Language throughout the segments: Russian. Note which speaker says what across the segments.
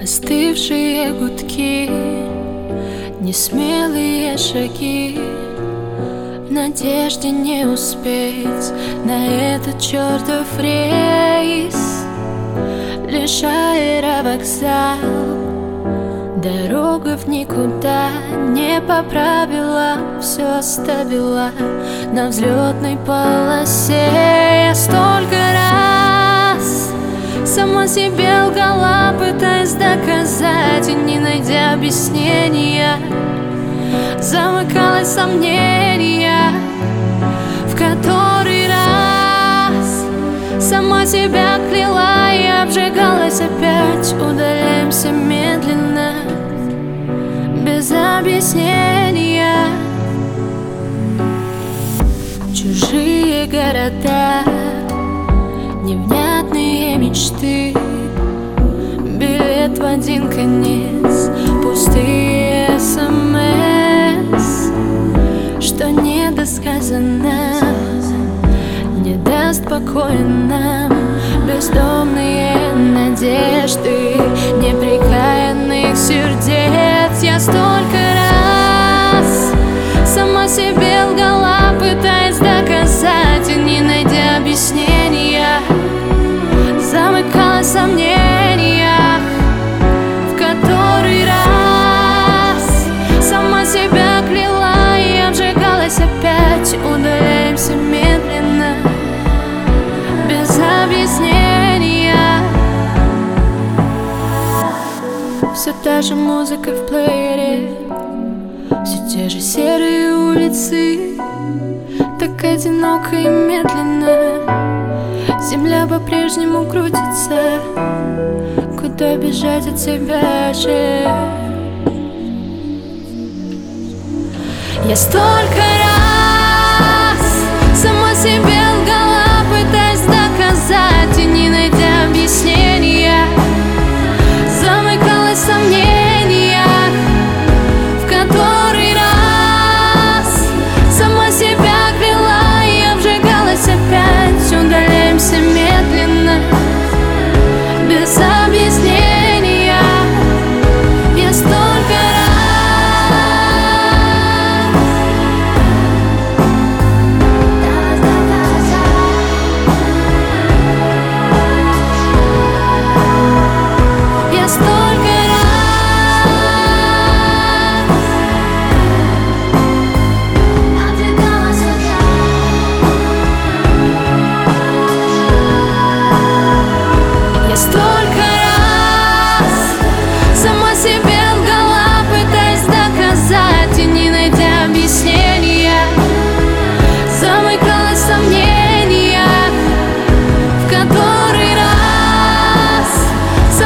Speaker 1: Остывшие гудки, несмелые шаги, в надежде не успеть на этот чертов рейс. Лишь аэровокзал, дорога в никуда, не по правилам все оставила на взлетной полосе. Я столько раз сама себе лгала, пытаясь доказать, и не найдя объяснения, замыкалась сомнения, в который раз сама себя кляла и обжигалась опять. Удаляемся медленно, без объяснения. Чужие города, невнятные мечты, билет в один конец, пустые СМС, что недосказано, не даст покоя нам. Бездомные надежды неприкаянных сердец. Я столько раз сама себе лгала, пытаясь доказать, и не найдя объяснения, замыкалась в сомнениях, в который раз сама себя кляла и обжигалась опять. Удаляемся медленно, без объяснения. Все та же музыка в плеере, все те же серые улицы, так одиноко и медленно. Земля по-прежнему крутится, куда бежать от тебя же? Я столько раз сама себе лгала, пытаясь доказать, и не найдя объяснения, замыкалась в сомнениях, в который раз сама себя кляла и обжигалась опять. Удаляемся медленно, без объяснения. Я столько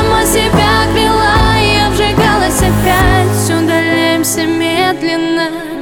Speaker 1: медленно,